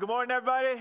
Good morning, everybody.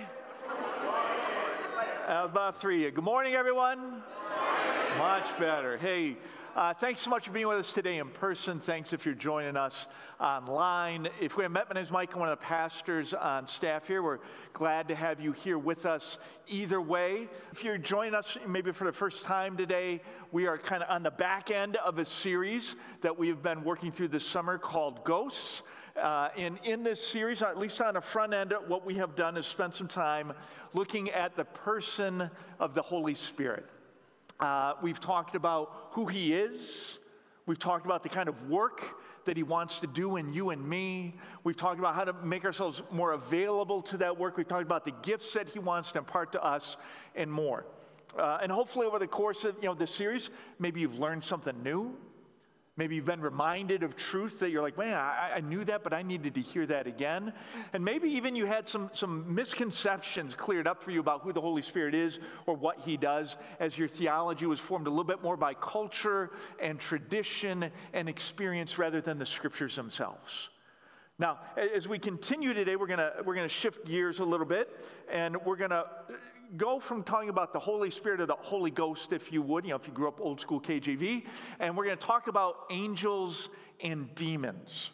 About three. Good morning, everyone. Good morning. Much better. Hey, thanks so much for being with us today in person. Thanks if you're joining us online. If we haven't met, my name is Mike. I'm one of the pastors on staff here. We're glad to have you here with us either way. If you're joining us maybe for the first time today, we are kind of on the back end of a series that we've been working through this summer called Ghosts. And in this series, at least on the front end, what we have done is spend some time looking at the person of the Holy Spirit. We've talked about who he is. We've talked about the kind of work that he wants to do in you and me. We've talked about how to make ourselves more available to that work. We've talked about the gifts that he wants to impart to us and more. And hopefully over the course of this series, maybe you've learned something new. Maybe you've been reminded of truth that you're like, man, I knew that, but I needed to hear that again. And maybe even you had some misconceptions cleared up for you about who the Holy Spirit is or what he does, as your theology was formed a little bit more by culture and tradition and experience rather than the scriptures themselves. Now, as we continue today, we're gonna shift gears a little bit, and we're gonna go from talking about the Holy Spirit to the Holy Ghost, if you would, if you grew up old school KJV, and we're going to talk about angels and demons.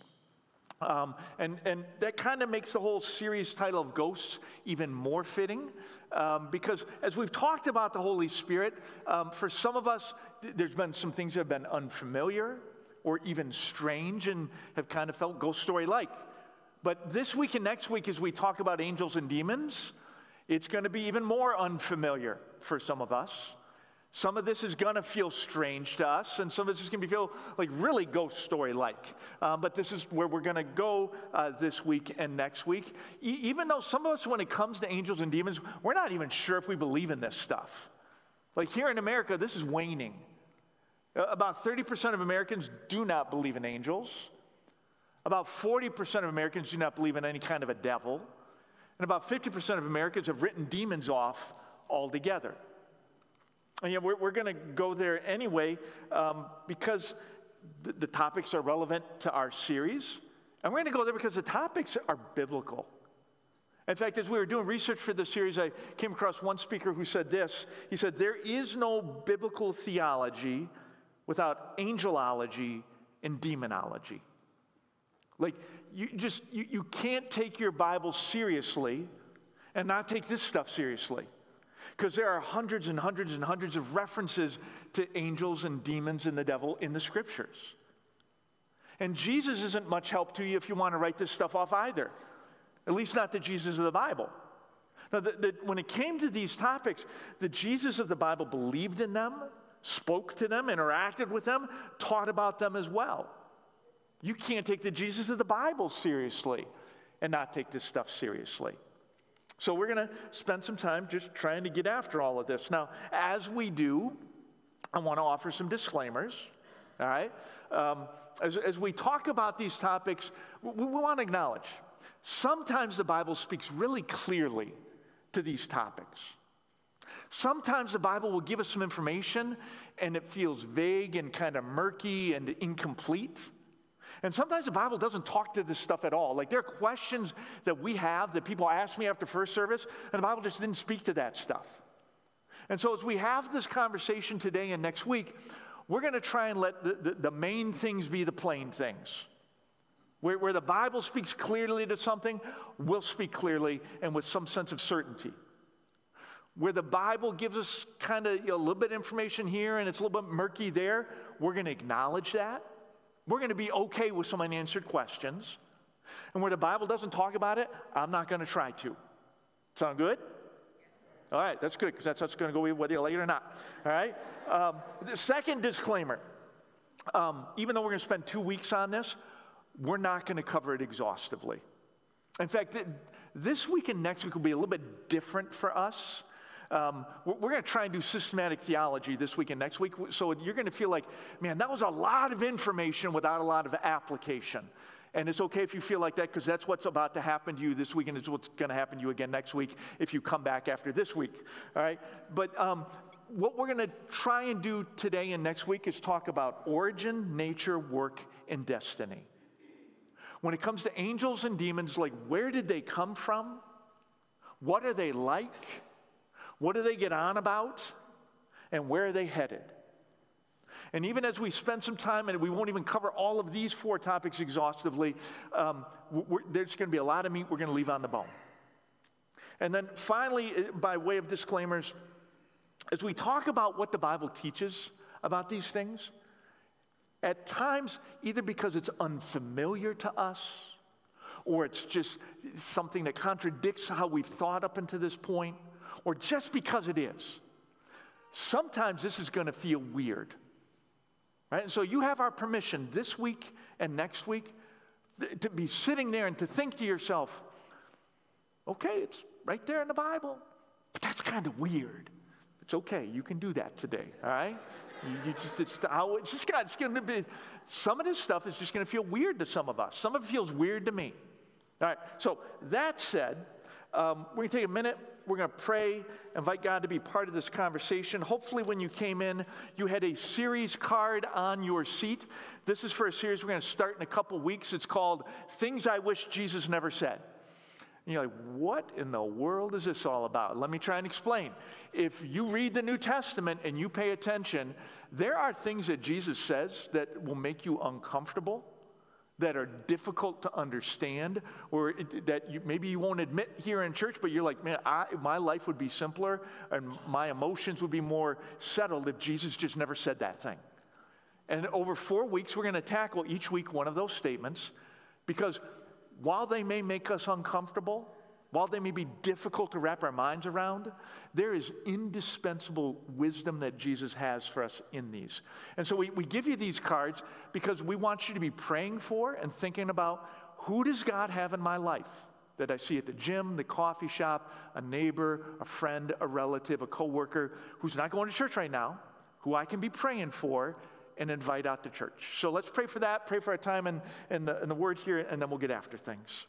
And that kind of makes the whole series title of Ghosts even more fitting, because as we've talked about the Holy Spirit, for some of us, there's been some things that have been unfamiliar or even strange and have kind of felt ghost story-like. But this week and next week, as we talk about angels and demons, it's going to be even more unfamiliar for some of us. Some of this is going to feel strange to us, and some of this is going to feel like really ghost story-like. But this is where we're going to go this week and next week. Even though some of us, when it comes to angels and demons, we're not even sure if we believe in this stuff. Like here in America, this is waning. About 30% of Americans do not believe in angels. About 40% of Americans do not believe in any kind of a devil. And about 50% of Americans have written demons off altogether. And we're going to go there anyway because the topics are relevant to our series. And we're going to go there because the topics are biblical. In fact, as we were doing research for this series, I came across one speaker who said this. He said, there is no biblical theology without angelology and demonology. Like, you can't take your Bible seriously and not take this stuff seriously. Because there are hundreds and hundreds and hundreds of references to angels and demons and the devil in the scriptures. And Jesus isn't much help to you if you want to write this stuff off either. At least not the Jesus of the Bible. Now, when it came to these topics, the Jesus of the Bible believed in them, spoke to them, interacted with them, taught about them as well. You can't take the Jesus of the Bible seriously and not take this stuff seriously. So we're going to spend some time just trying to get after all of this. Now, as we do, I want to offer some disclaimers, all right? As we talk about these topics, we want to acknowledge sometimes the Bible speaks really clearly to these topics. Sometimes the Bible will give us some information and it feels vague and kind of murky and incomplete. And sometimes the Bible doesn't talk to this stuff at all. Like there are questions that we have that people ask me after first service, and the Bible just didn't speak to that stuff. And so as we have this conversation today and next week, we're going to try and let the main things be the plain things. Where the Bible speaks clearly to something, we'll speak clearly and with some sense of certainty. Where the Bible gives us kind of a little bit of information here and it's a little bit murky there, we're going to acknowledge that. We're going to be okay with some unanswered questions. And where the Bible doesn't talk about it, I'm not going to try to. Sound good? All right, that's good, because that's what's going to go whether you like it or not. All right? The second disclaimer, even though we're going to spend 2 weeks on this, we're not going to cover it exhaustively. In fact, this week and next week will be a little bit different for us. We're going to try and do systematic theology this week and next week, so you're going to feel like, man, that was a lot of information without a lot of application. And it's okay if you feel like that, because that's what's about to happen to you this week, and it's what's going to happen to you again next week if you come back after this week, all right? But what we're going to try and do today and next week is talk about origin, nature, work, and destiny. When it comes to angels and demons, like where did they come from? What are they like? What do they get on about? And where are they headed? And even as we spend some time, and we won't even cover all of these 4 topics exhaustively, there's going to be a lot of meat we're going to leave on the bone. And then finally, by way of disclaimers, as we talk about what the Bible teaches about these things, at times, either because it's unfamiliar to us, or it's just something that contradicts how we've thought up until this point, or just because it is, sometimes this is going to feel weird. Right? And so you have our permission this week and next week to be sitting there and to think to yourself, okay, it's right there in the Bible, but that's kind of weird. It's okay, you can do that today, all right? It's going to be, some of this stuff is just going to feel weird to some of us. Some of it feels weird to me. All right, so that said, we're going to take a minute. We're going to pray, invite God to be part of this conversation. Hopefully when you came in, you had a series card on your seat. This is for a series we're going to start in a couple weeks. It's called Things I Wish Jesus Never Said. And you're like, what in the world is this all about? Let me try and explain. If you read the New Testament and you pay attention, there are things that Jesus says that will make you uncomfortable, that are difficult to understand, or that maybe you won't admit here in church, but you're like, man, my life would be simpler and my emotions would be more settled if Jesus just never said that thing. And over 4 weeks, we're going to tackle each week one of those statements, because while they may make us uncomfortable, while they may be difficult to wrap our minds around, there is indispensable wisdom that Jesus has for us in these. And so we give you these cards because we want you to be praying for and thinking about, who does God have in my life that I see at the gym, the coffee shop, a neighbor, a friend, a relative, a coworker who's not going to church right now, who I can be praying for and invite out to church. So let's pray for that, pray for our time in the Word here, and then we'll get after things.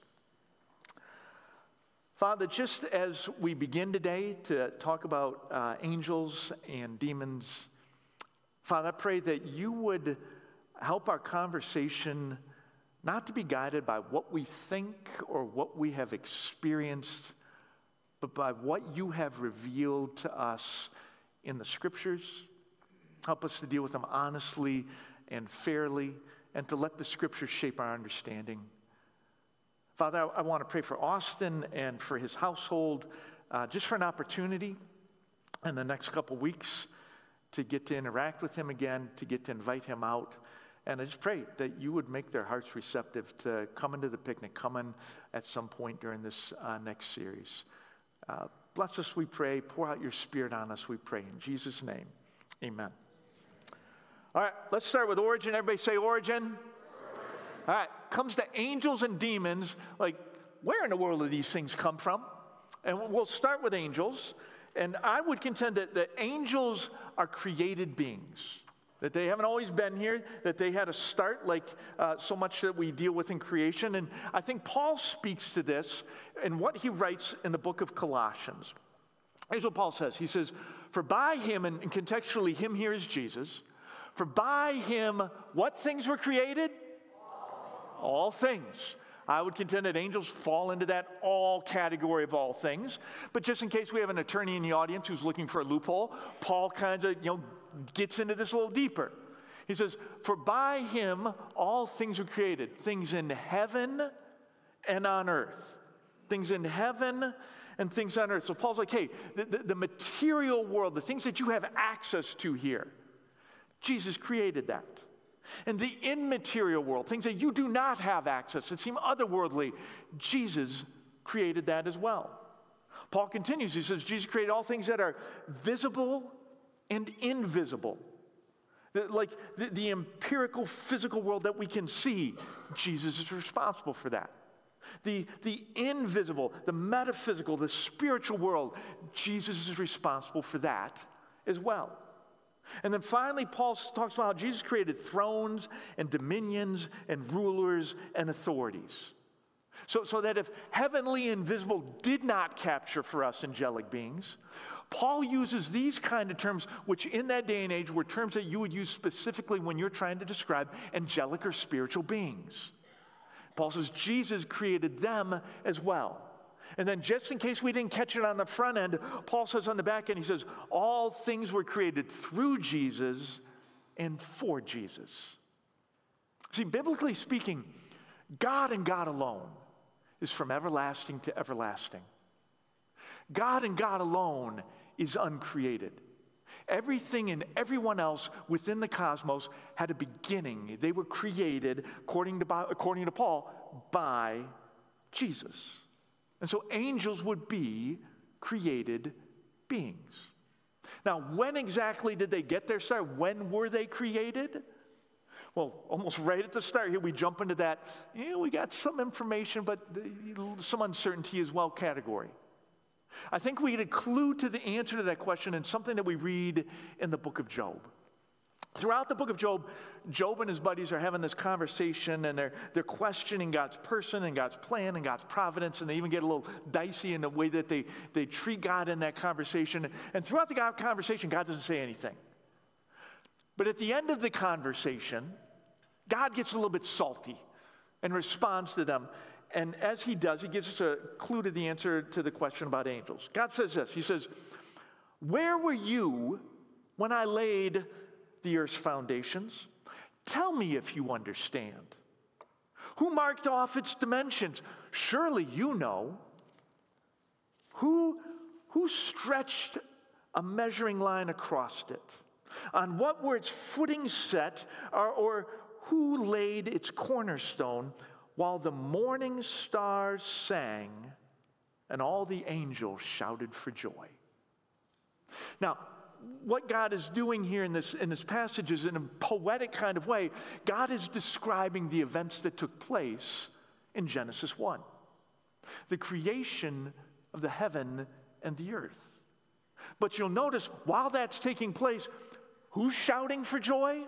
Father, just as we begin today to talk about angels and demons, Father, I pray that you would help our conversation not to be guided by what we think or what we have experienced, but by what you have revealed to us in the Scriptures. Help us to deal with them honestly and fairly, and to let the Scriptures shape our understanding. Father, I want to pray for Austin and for his household, just for an opportunity in the next couple weeks to get to interact with him again, to get to invite him out. And I just pray that you would make their hearts receptive to coming to the picnic, coming at some point during this next series. Bless us, we pray. Pour out your Spirit on us, we pray. In Jesus' name, amen. All right, let's start with origin. Everybody say origin. All right, comes to angels and demons, like, where in the world do these things come from? And we'll start with angels. And I would contend that the angels are created beings, that they haven't always been here, that they had a start like so much that we deal with in creation. And I think Paul speaks to this in what he writes in the book of Colossians. Here's what Paul says. He says, for by him, and contextually him here is Jesus, for by him, what things were created? All things. I would contend that angels fall into that all category of all things. But just in case we have an attorney in the audience who's looking for a loophole, Paul kind of, gets into this a little deeper. He says, for by him all things were created, things in heaven and on earth. Things in heaven and things on earth. So Paul's like, hey, the material world, the things that you have access to here, Jesus created that. And the immaterial world, things that you do not have access, that seem otherworldly, Jesus created that as well. Paul continues, he says, Jesus created all things that are visible and invisible. Like the empirical physical world that we can see, Jesus is responsible for that. The invisible, the metaphysical, the spiritual world, Jesus is responsible for that as well. And then finally, Paul talks about how Jesus created thrones and dominions and rulers and authorities. So that if heavenly invisible did not capture for us angelic beings, Paul uses these kind of terms, which in that day and age were terms that you would use specifically when you're trying to describe angelic or spiritual beings. Paul says Jesus created them as well. And then just in case we didn't catch it on the front end, Paul says on the back end, he says, all things were created through Jesus and for Jesus. See, biblically speaking, God and God alone is from everlasting to everlasting. God and God alone is uncreated. Everything and everyone else within the cosmos had a beginning. They were created, according to Paul, by Jesus. And so angels would be created beings. Now, when exactly did they get their start? When were they created? Well, almost right at the start here, we jump into that, we got some information, but some uncertainty as well category. I think we get a clue to the answer to that question in something that we read in the book of Job. Throughout the book of Job, Job and his buddies are having this conversation, and they're questioning God's person and God's plan and God's providence, and they even get a little dicey in the way that they treat God in that conversation. And throughout the conversation, God doesn't say anything. But at the end of the conversation, God gets a little bit salty and responds to them. And as he does, he gives us a clue to the answer to the question about angels. God says this, he says, "Where were you when I laid the earth's foundations? Tell me if you understand. Who marked off its dimensions? Surely you know. Who stretched a measuring line across it? On what were its footings set, or who laid its cornerstone, while the morning stars sang and all the angels shouted for joy?" Now, what God is doing here in this passage is in a poetic kind of way, God is describing the events that took place in Genesis 1. The creation of the heaven and the earth. But you'll notice, while that's taking place, who's shouting for joy?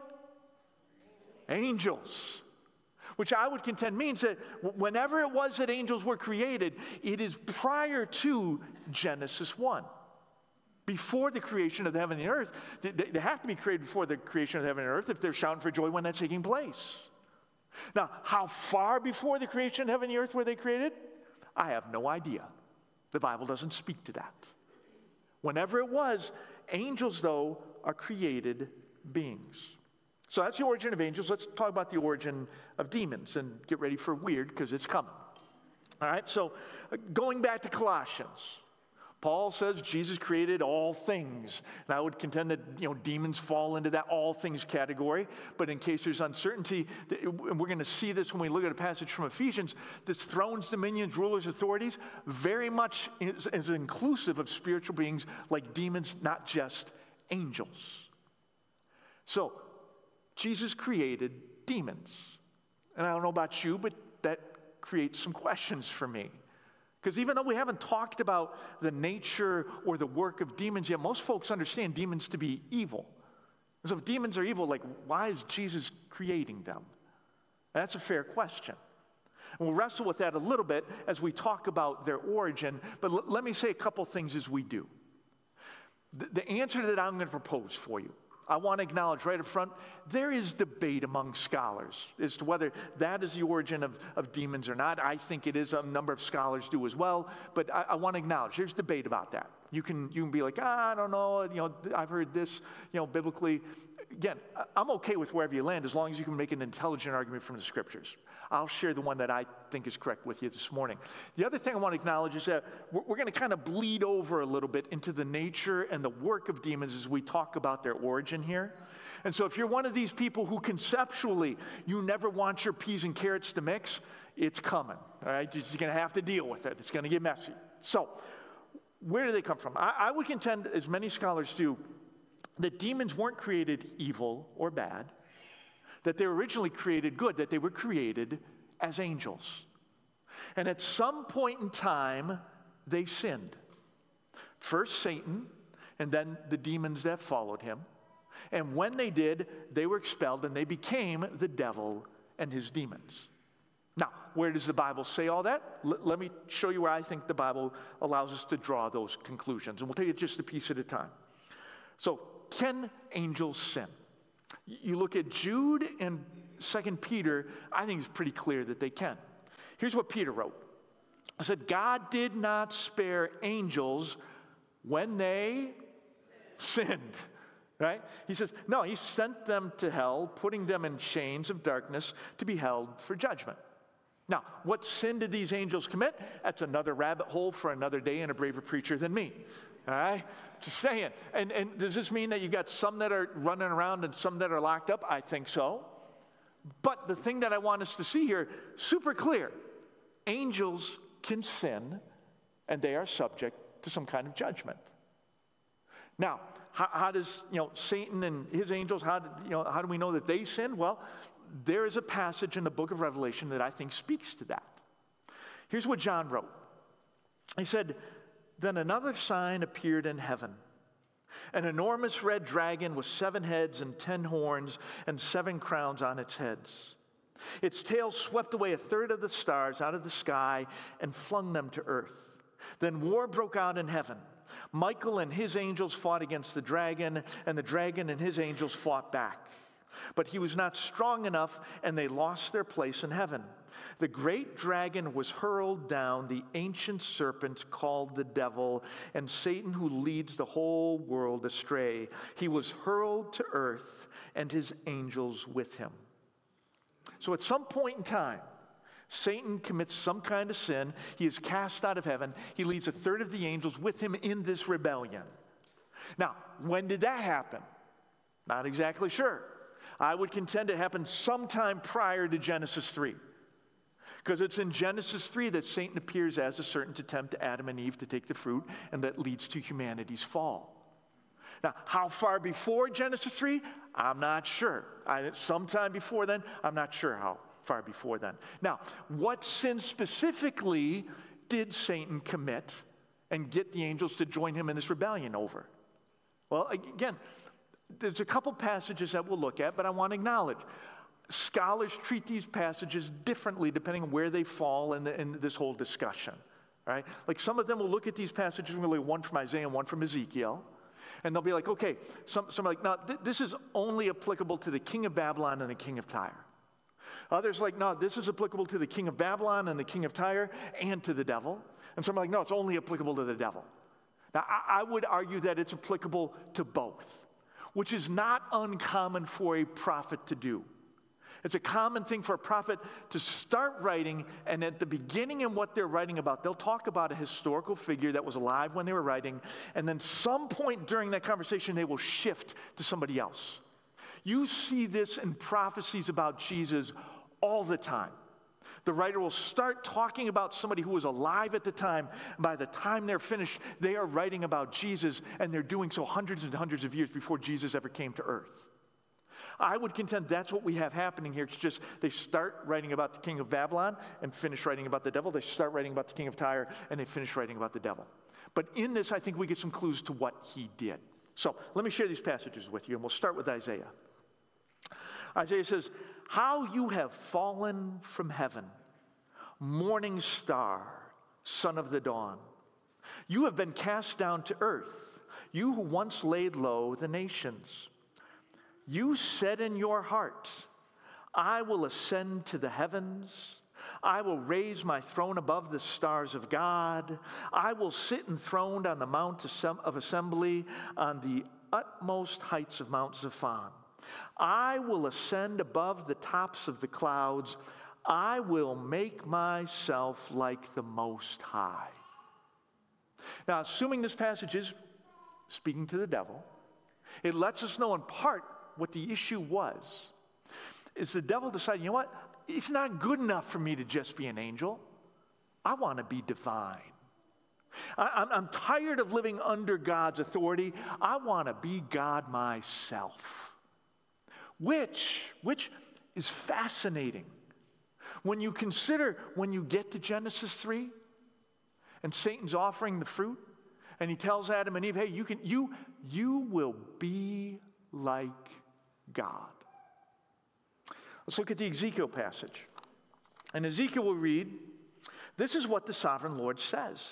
Angels. Which I would contend means that whenever it was that angels were created, it is prior to Genesis 1. Before the creation of the heaven and the earth. They have to be created before the creation of the heaven and earth if they're shouting for joy when that's taking place. Now, how far before the creation of heaven and the earth were they created? I have no idea. The Bible doesn't speak to that. Whenever it was, angels, though, are created beings. So that's the origin of angels. Let's talk about the origin of demons and get ready for weird because it's coming. All right, so going back to Colossians, Paul says Jesus created all things. And I would contend that demons fall into that all things category. But in case there's uncertainty, and we're going to see this when we look at a passage from Ephesians, this thrones, dominions, rulers, authorities, very much is inclusive of spiritual beings like demons, not just angels. So, Jesus created demons. And I don't know about you, but that creates some questions for me. Because even though we haven't talked about the nature or the work of demons yet, most folks understand demons to be evil. And so if demons are evil, why is Jesus creating them? And that's a fair question. And we'll wrestle with that a little bit as we talk about their origin. But let me say a couple things as we do. The answer that I'm going to propose for you, I want to acknowledge right up front, there is debate among scholars as to whether that is the origin of demons or not. I think it is. A number of scholars do as well. But I want to acknowledge there's debate about that. You can be like, I don't know, I've heard this, biblically. Again, I'm okay with wherever you land as long as you can make an intelligent argument from the scriptures. I'll share the one that I think is correct with you this morning. The other thing I want to acknowledge is that we're going to kind of bleed over a little bit into the nature and the work of demons as we talk about their origin here. And so if you're one of these people who conceptually, you never want your peas and carrots to mix, it's coming, all right? You're going to have to deal with it. It's going to get messy. So where do they come from? I would contend, as many scholars do, that demons weren't created evil or bad, that they were originally created good, that they were created as angels. And at some point in time, they sinned. First Satan, and then the demons that followed him. And when they did, they were expelled, and they became the devil and his demons. Now, where does the Bible say all that? Let me show you where I think the Bible allows us to draw those conclusions. And we'll take it just a piece at a time. So, can angels sin? You look at Jude and 2 Peter, I think it's pretty clear that they can. Here's what Peter wrote. I said, God did not spare angels when they sinned, right? He says, no, he sent them to hell, putting them in chains of darkness to be held for judgment. Now, what sin did these angels commit? That's another rabbit hole for another day and a braver preacher than me, all right? Just saying. And does this mean that you got some that are running around and some that are locked up? I think so. But the thing that I want us to see here, super clear, angels can sin and they are subject to some kind of judgment. Now, how does, Satan and his angels, how do we know that they sin? Well, there is a passage in the book of Revelation that I think speaks to that. Here's what John wrote. He said, "Then another sign appeared in heaven. An enormous red dragon with 7 heads and 10 horns and 7 crowns on its heads. Its tail swept away 1/3 of the stars out of the sky and flung them to earth. Then war broke out in heaven. Michael and his angels fought against the dragon, and the dragon and his angels fought back. But he was not strong enough, and they lost their place in heaven. The great dragon was hurled down, the ancient serpent called the devil, and Satan, who leads the whole world astray. He was hurled to earth, and his angels with him." So at some point in time, Satan commits some kind of sin. He is cast out of heaven. He leads 1/3 of the angels with him in this rebellion. Now, when did that happen? Not exactly sure. I would contend it happened sometime prior to Genesis 3. Because it's in Genesis 3 that Satan appears as a serpent to tempt Adam and Eve to take the fruit, and that leads to humanity's fall. Now, how far before Genesis 3? I'm not sure. Sometime before then, I'm not sure how far before then. Now, what sin specifically did Satan commit and get the angels to join him in this rebellion over? Well, again, there's a couple passages that we'll look at, but I want to acknowledge scholars treat these passages differently depending on where they fall in this whole discussion, right? Like some of them will look at these passages, really one from Isaiah and one from Ezekiel, and they'll be like, okay, some are like, no, this is only applicable to the king of Babylon and the king of Tyre. Others are like, no, this is applicable to the king of Babylon and the king of Tyre and to the devil. And some are like, no, it's only applicable to the devil. Now, I would argue that it's applicable to both, which is not uncommon for a prophet to do. It's a common thing for a prophet to start writing, and at the beginning in what they're writing about, they'll talk about a historical figure that was alive when they were writing, and then some point during that conversation, they will shift to somebody else. You see this in prophecies about Jesus all the time. The writer will start talking about somebody who was alive at the time. By the time they're finished, they are writing about Jesus, and they're doing so hundreds and hundreds of years before Jesus ever came to earth. I would contend that's what we have happening here. It's just they start writing about the king of Babylon and finish writing about the devil. They start writing about the king of Tyre, and they finish writing about the devil. But in this, I think we get some clues to what he did. So let me share these passages with you, and we'll start with Isaiah. Isaiah says, "How you have fallen from heaven, morning star, son of the dawn. You have been cast down to earth, you who once laid low the nations. You said in your heart, I will ascend to the heavens. I will raise my throne above the stars of God. I will sit enthroned on the mount of assembly on the utmost heights of Mount Zaphon. I will ascend above the tops of the clouds. I will make myself like the Most High." Now, assuming this passage is speaking to the devil, it lets us know in part what the issue was. Is the devil deciding, you know what? It's not good enough for me to just be an angel. I want to be divine. I'm tired of living under God's authority. I want to be God myself. Which is fascinating. When you consider, when you get to Genesis 3, and Satan's offering the fruit, and he tells Adam and Eve, hey, you will be like God. Let's look at the Ezekiel passage. And Ezekiel will read, "This is what the sovereign Lord says.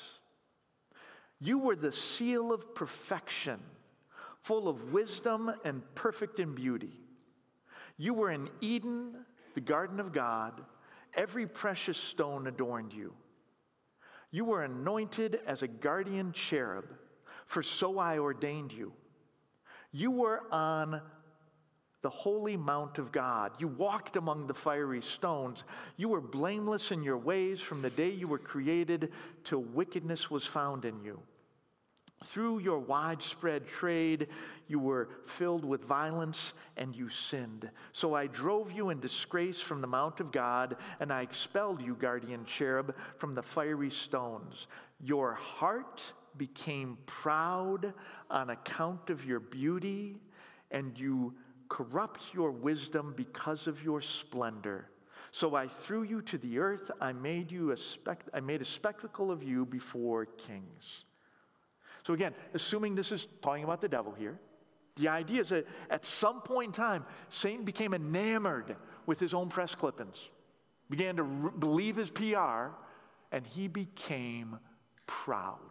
You were the seal of perfection, full of wisdom and perfect in beauty. You were in Eden, the garden of God. Every precious stone adorned you. You were anointed as a guardian cherub, for so I ordained you. You were on the holy mount of God. You walked among the fiery stones. You were blameless in your ways from the day you were created till wickedness was found in you. Through your widespread trade, you were filled with violence and you sinned. So I drove you in disgrace from the mount of God, and I expelled you, guardian cherub, from the fiery stones. Your heart became proud on account of your beauty, and you corrupt your wisdom because of your splendor. So I threw you to the earth. I made a spectacle of you before kings. So again, assuming this is talking about the devil here, the idea is that at some point in time, Satan became enamored with his own press clippings, began to believe his PR, and he became proud,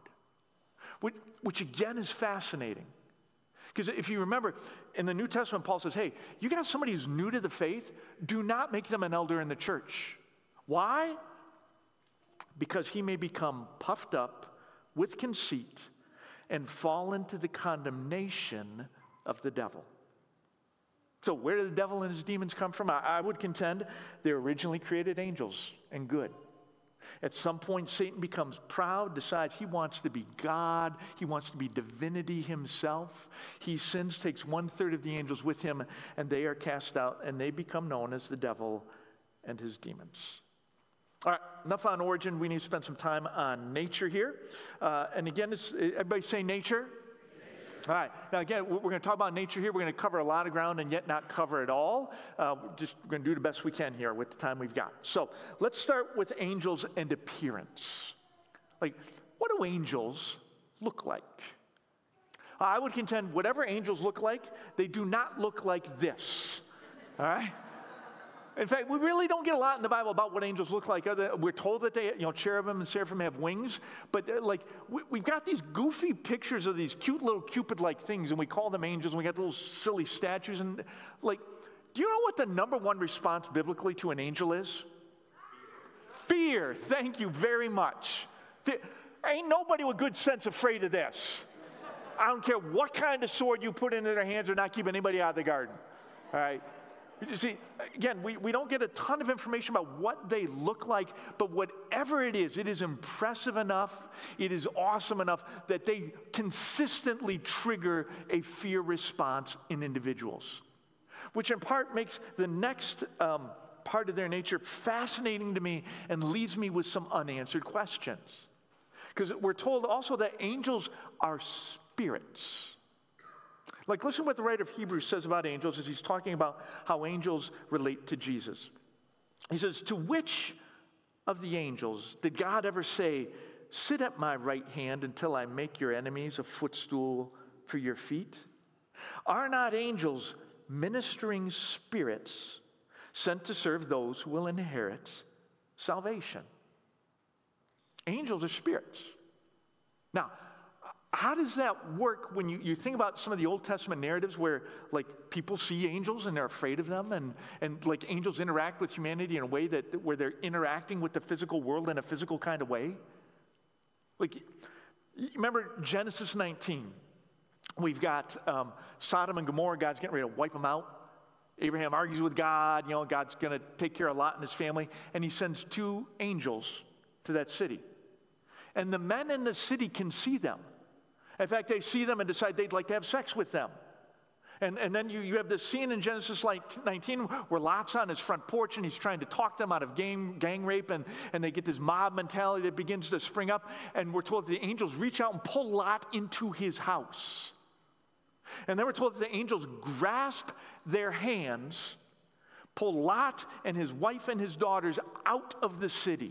which again is fascinating. Because if you remember, in the New Testament, Paul says, hey, you got somebody who's new to the faith, do not make them an elder in the church. Why? Because he may become puffed up with conceit and fall into the condemnation of the devil. So where did the devil and his demons come from? I would contend they originally created angels and good. At some point, Satan becomes proud, decides he wants to be God. He wants to be divinity himself. He sins, takes 1/3 of the angels with him, and they are cast out, and they become known as the devil and his demons. All right, enough on origin. We need to spend some time on nature here. And again, everybody say nature? All right, now again, we're going to talk about nature here. We're going to cover a lot of ground and yet not cover it all. We're going to do the best we can here with the time we've got. So let's start with angels and appearance. Like, what do angels look like? I would contend whatever angels look like, they do not look like this. All right? In fact, we really don't get a lot in the Bible about what angels look like. We're told that they, cherubim and seraphim have wings, but we've got these goofy pictures of these cute little Cupid-like things, and we call them angels, and we got little silly statues. And do you know what the number one response biblically to an angel is? Fear. Thank you very much. Ain't nobody with good sense afraid of this. I don't care what kind of sword you put into their hands, or not keep anybody out of the garden. All right. You see, again, we don't get a ton of information about what they look like, but whatever it is impressive enough, it is awesome enough that they consistently trigger a fear response in individuals, which in part makes the next part of their nature fascinating to me and leaves me with some unanswered questions. Because we're told also that angels are spirits. Listen to what the writer of Hebrews says about angels as he's talking about how angels relate to Jesus. He says, to which of the angels did God ever say, sit at my right hand until I make your enemies a footstool for your feet? Are not angels ministering spirits sent to serve those who will inherit salvation? Angels are spirits. Now, how does that work when you think about some of the Old Testament narratives where people see angels and they're afraid of them and angels interact with humanity in a way where they're interacting with the physical world in a physical kind of way? Remember Genesis 19. We've got Sodom and Gomorrah. God's getting ready to wipe them out. Abraham argues with God. God's going to take care of Lot and his family. And he sends 2 angels to that city. And the men in the city can see them. In fact, they see them and decide they'd like to have sex with them. And then you have this scene in Genesis 19 where Lot's on his front porch and he's trying to talk them out of gang rape, and they get this mob mentality that begins to spring up, and we're told that the angels reach out and pull Lot into his house. And then we're told that the angels grasp their hands, pull Lot and his wife and his daughters out of the city.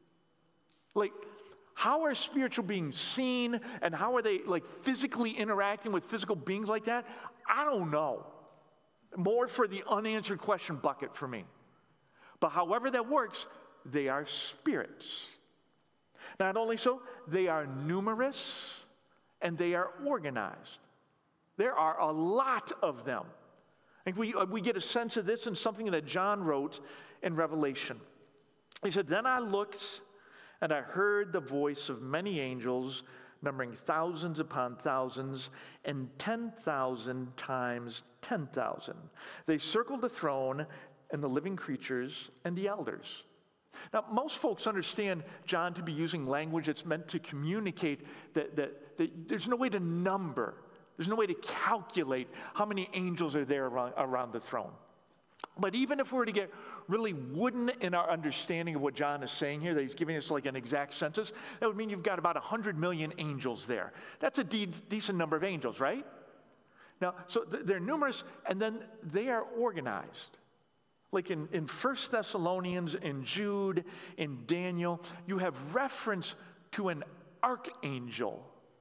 How are spiritual beings seen, and how are they physically interacting with physical beings like that? I don't know. More for the unanswered question bucket for me. But however that works, they are spirits. Not only so, they are numerous and they are organized. There are a lot of them. I think we get a sense of this in something that John wrote in Revelation. He said, then I looked, And I heard the voice of many angels, numbering thousands upon thousands, and 10,000 times 10,000. They circled the throne and the living creatures and the elders. Now, most folks understand John to be using language that's meant to communicate that there's no way to number, there's no way to calculate how many angels are there around the throne. But even if we were to get really wooden in our understanding of what John is saying here, that he's giving us like an exact census, that would mean you've got about 100 million angels there. That's a decent number of angels, right? Now, so they're numerous, and then they are organized. Like in 1 Thessalonians, in Jude, in Daniel, you have reference to an archangel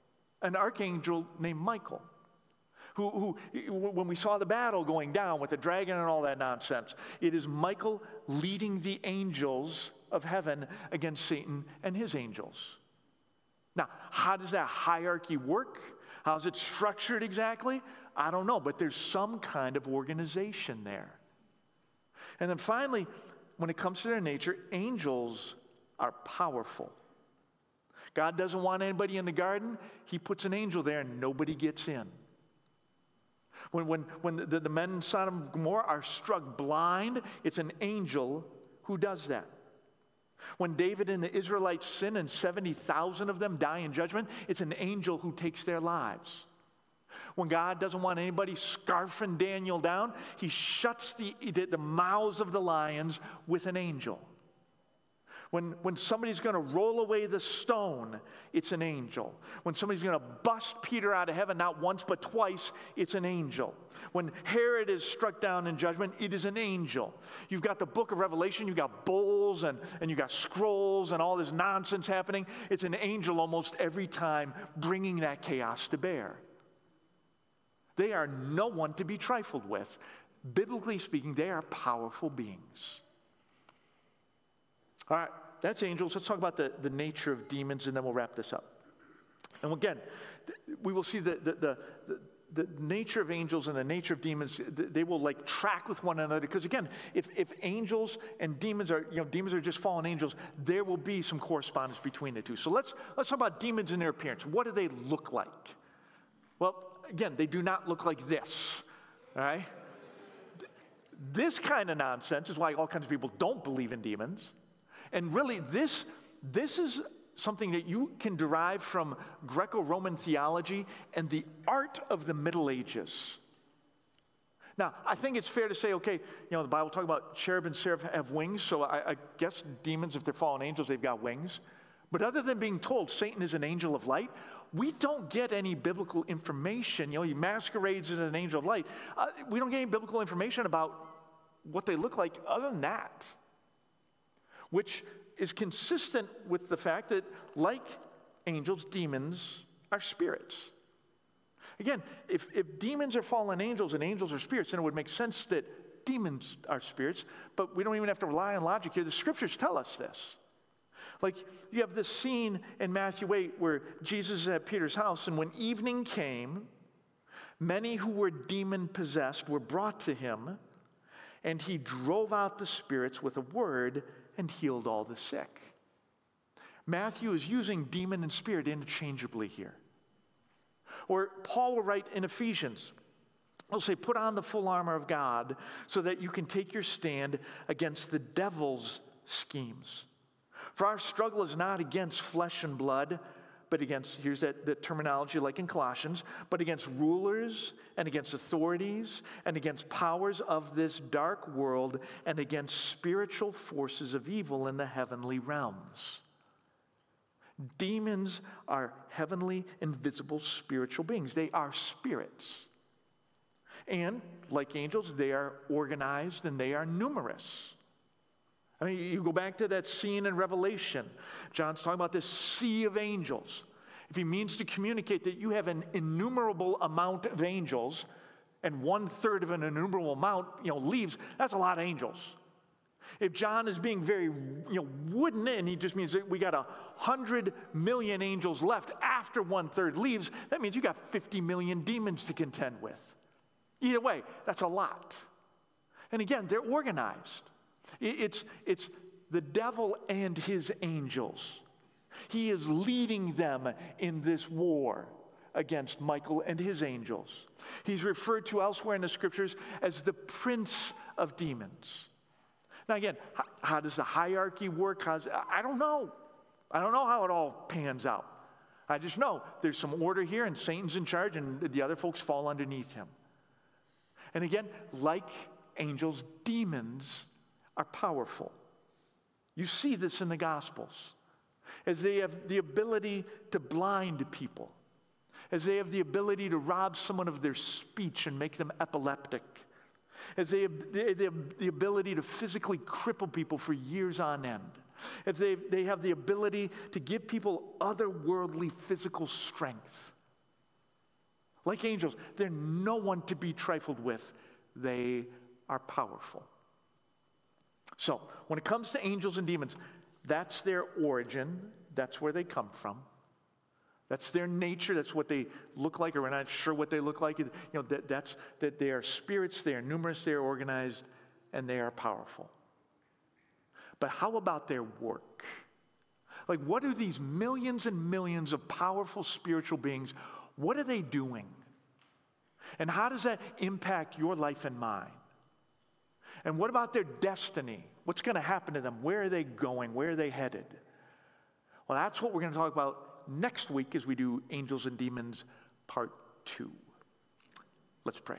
named Michael, who, when we saw the battle going down with the dragon and all that nonsense, it is Michael leading the angels of heaven against Satan and his angels. Now, how does that hierarchy work? How's it structured exactly? I don't know, but there's some kind of organization there. And then finally, when it comes to their nature, angels are powerful. God doesn't want anybody in the garden. He puts an angel there and nobody gets in. When the men in Sodom and Gomorrah are struck blind, it's an angel who does that. When David and the Israelites sin and 70,000 of them die in judgment, it's an angel who takes their lives. When God doesn't want anybody scarfing Daniel down, he shuts the mouths of the lions with an angel. When somebody's going to roll away the stone, it's an angel. When somebody's going to bust Peter out of heaven, not once but twice, it's an angel. When Herod is struck down in judgment, it is an angel. You've got the book of Revelation, you've got bowls and you've got scrolls and all this nonsense happening. It's an angel almost every time bringing that chaos to bear. They are no one to be trifled with. Biblically speaking, they are powerful beings. All right, that's angels. Let's talk about the nature of demons, and then we'll wrap this up. And again, we will see the nature of angels and the nature of demons, they will like track with one another. Because again, if angels and demons are just fallen angels, there will be some correspondence between the two. So let's talk about demons and their appearance. What do they look like? Well, again, they do not look like this, all right? This kind of nonsense is why all kinds of people don't believe in demons. And really, this is something that you can derive from Greco-Roman theology and the art of the Middle Ages. Now, I think it's fair to say, okay, the Bible talks about cherub and seraph have wings, so I guess demons, if they're fallen angels, they've got wings. But other than being told Satan is an angel of light, we don't get any biblical information. He masquerades as an angel of light. We don't get any biblical information about what they look like other than that, which is consistent with the fact that, like angels, demons are spirits. Again, if demons are fallen angels and angels are spirits, then it would make sense that demons are spirits, but we don't even have to rely on logic here. The scriptures tell us this. Like, you have this scene in Matthew 8 where Jesus is at Peter's house, and when evening came, many who were demon-possessed were brought to him, and he drove out the spirits with a word and healed all the sick. Matthew is using demon and spirit interchangeably here. Or Paul will write in Ephesians, he'll say, put on the full armor of God so that you can take your stand against the devil's schemes. For our struggle is not against flesh and blood, but against, here's that terminology like in Colossians, but against rulers and against authorities and against powers of this dark world and against spiritual forces of evil in the heavenly realms. Demons are heavenly, invisible, spiritual beings. They are spirits. And like angels, they are organized and they are numerous. I mean, you go back to that scene in Revelation. John's talking about this sea of angels. If he means to communicate that you have an innumerable amount of angels, and 1/3 of an innumerable amount, leaves, that's a lot of angels. If John is being very, wooden, and he just means that we got 100 million angels left after 1/3 leaves, that means you got 50 million demons to contend with. Either way, that's a lot. And again, they're organized. It's the devil and his angels. He is leading them in this war against Michael and his angels. He's referred to elsewhere in the scriptures as the prince of demons. Now again, how does the hierarchy work? I don't know. I don't know how it all pans out. I just know there's some order here and Satan's in charge and the other folks fall underneath him. And again, like angels, demons are powerful. You see this in the Gospels, as they have the ability to blind people, as they have the ability to rob someone of their speech and make them epileptic, as they have the ability to physically cripple people for years on end, as they have the ability to give people otherworldly physical strength. Like angels, they're no one to be trifled with. They are powerful. So, when it comes to angels and demons, that's their origin. That's where they come from. That's their nature. That's what they look like, or we're not sure what they look like. You know, that they are spirits. They are numerous. They are organized, and they are powerful. But how about their work? Like, what are these millions and millions of powerful spiritual beings? What are they doing? And how does that impact your life and mine? And what about their destiny? What's going to happen to them? Where are they going? Where are they headed? Well, that's what we're going to talk about next week as we do Angels and Demons Part 2. Let's pray.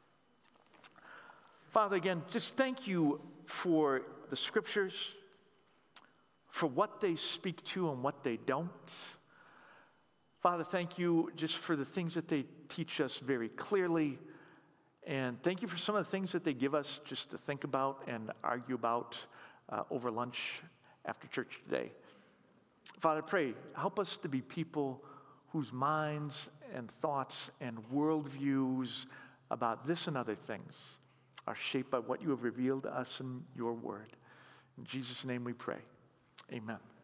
Father, again, just thank you for the scriptures, for what they speak to and what they don't. Father, thank you just for the things that they teach us very clearly. And thank you for some of the things that they give us just to think about and argue about over lunch after church today. Father, pray, help us to be people whose minds and thoughts and worldviews about this and other things are shaped by what you have revealed to us in your word. In Jesus' name we pray. Amen.